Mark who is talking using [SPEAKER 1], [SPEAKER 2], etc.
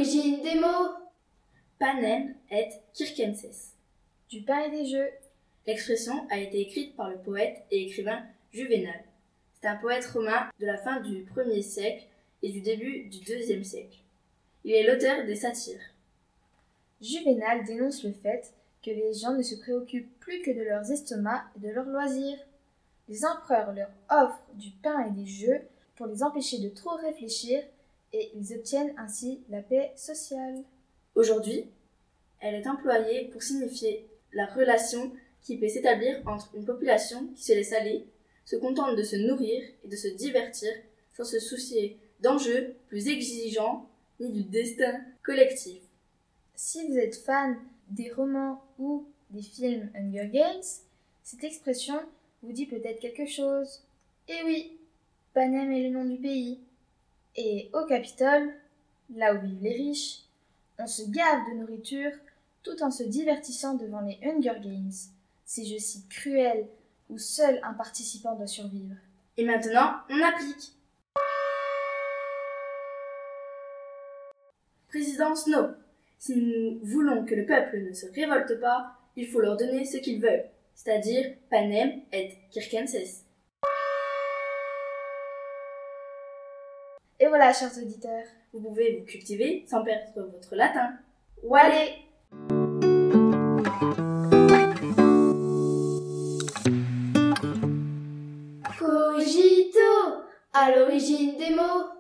[SPEAKER 1] l'origine des mots.
[SPEAKER 2] Panem et circenses.
[SPEAKER 3] Du pain et des jeux.
[SPEAKER 2] L'expression a été écrite par le poète et écrivain Juvénal. C'est un poète romain de la fin du 1er siècle et du début du 2e siècle. Il est l'auteur des satires.
[SPEAKER 3] Juvénal dénonce le fait que les gens ne se préoccupent plus que de leurs estomacs et de leurs loisirs. Les empereurs leur offrent du pain et des jeux pour les empêcher de trop réfléchir et ils obtiennent ainsi la paix sociale.
[SPEAKER 2] Aujourd'hui, elle est employée pour signifier la relation qui peut s'établir entre une population qui se laisse aller, se contente de se nourrir et de se divertir sans se soucier d'enjeux plus exigeants ni du destin collectif.
[SPEAKER 3] Si vous êtes fan des romans ou des films Hunger Games, cette expression vous dit peut-être quelque chose. Eh oui, Panem est le nom du pays. Et au Capitole, là où vivent les riches, on se gave de nourriture tout en se divertissant devant les Hunger Games, ces jeux si cruels où seul un participant doit survivre.
[SPEAKER 2] Et maintenant, on applique. Président Snow, si nous voulons que le peuple ne se révolte pas, il faut leur donner ce qu'ils veulent, c'est-à-dire Panem et circenses.
[SPEAKER 3] Et voilà, chers auditeurs,
[SPEAKER 2] vous pouvez vous cultiver sans perdre votre latin. Wallé!
[SPEAKER 1] Cogito, à l'origine des mots.